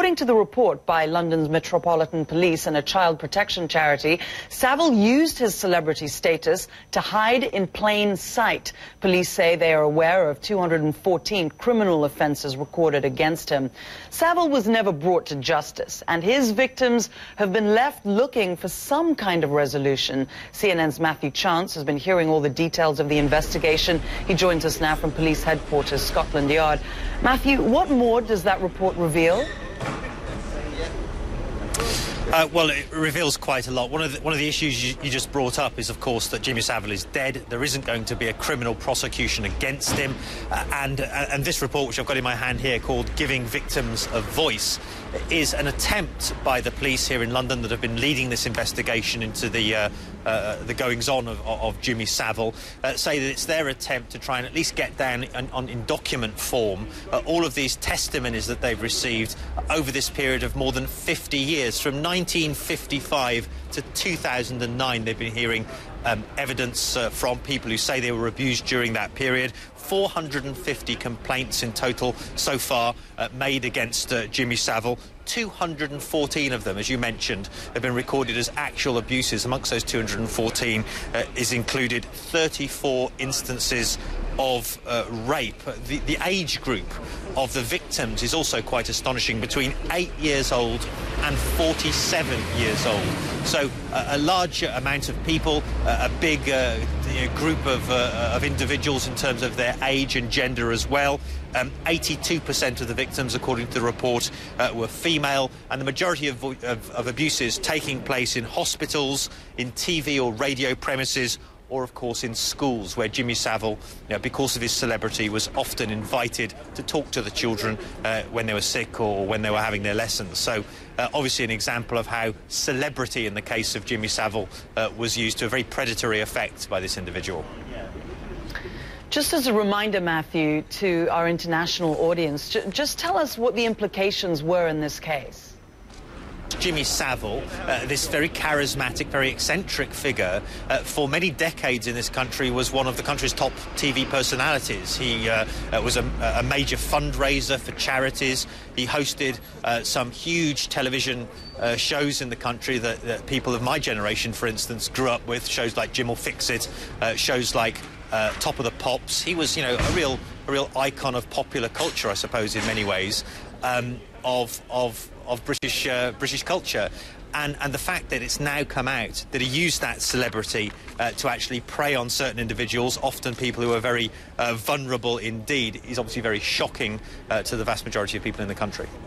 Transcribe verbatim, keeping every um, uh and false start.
According to the report by London's Metropolitan Police and a child protection charity, Saville used his celebrity status to hide in plain sight. Police say they are aware of two hundred fourteen criminal offences recorded against him. Saville was never brought to justice, and his victims have been left looking for some kind of resolution. C N N's Matthew Chance has been hearing all the details of the investigation. He joins us now from police headquarters, Scotland Yard. Matthew, what more does that report reveal? Uh, well, it reveals quite a lot. One of the, one of the issues you, you just brought up is, of course, that Jimmy Saville is dead. There isn't going to be a criminal prosecution against him. Uh, and, uh, and this report, which I've got in my hand here, called Giving Victims a Voice, is an attempt by the police here in London that have been leading this investigation into the, uh, uh, the goings-on of, of Jimmy Saville, uh, say that it's their attempt to try and at least get down in, on, in document form uh, all of these testimonies that they've received over this period of more than fifty years, from nineteen fifty-five to two thousand nine. They've been hearing um, evidence uh, from people who say they were abused during that period. four hundred fifty complaints in total so far uh, made against uh, Jimmy Saville. two hundred fourteen of them, as you mentioned, have been recorded as actual abuses. Amongst those two hundred fourteen uh, is included thirty-four instances of uh, rape. The, the age group of the victims is also quite astonishing, between eight years old and forty-seven years old. So uh, a large amount of people, uh, a big uh, you know, group of, uh, of individuals in terms of their age and gender as well. Um, eighty-two percent of the victims, according to the report, uh, were female, and the majority of, of, of abuses taking place in hospitals, in T V or radio premises, or, of course, in schools, where Jimmy Saville, you know, because of his celebrity, was often invited to talk to the children uh, when they were sick or when they were having their lessons. So, uh, obviously, an example of how celebrity, in the case of Jimmy Saville, uh, was used to a very predatory effect by this individual. Just as a reminder, Matthew, to our international audience, just tell us what the implications were in this case. Jimmy Saville, uh, this very charismatic, very eccentric figure, uh, for many decades in this country was one of the country's top T V personalities. He uh, uh, was a, a major fundraiser for charities. He hosted uh, some huge television uh, shows in the country that, that people of my generation, for instance, grew up with. Shows like Jim Will Fix It, uh, shows like uh, Top of the Pops. He was, you know, a real, a real icon of popular culture, I suppose, in many ways, um, of of. of British uh, British culture, and and the fact that it's now come out that he used that celebrity uh, to actually prey on certain individuals, often people who are very uh, vulnerable indeed, is obviously very shocking uh, to the vast majority of people in the country.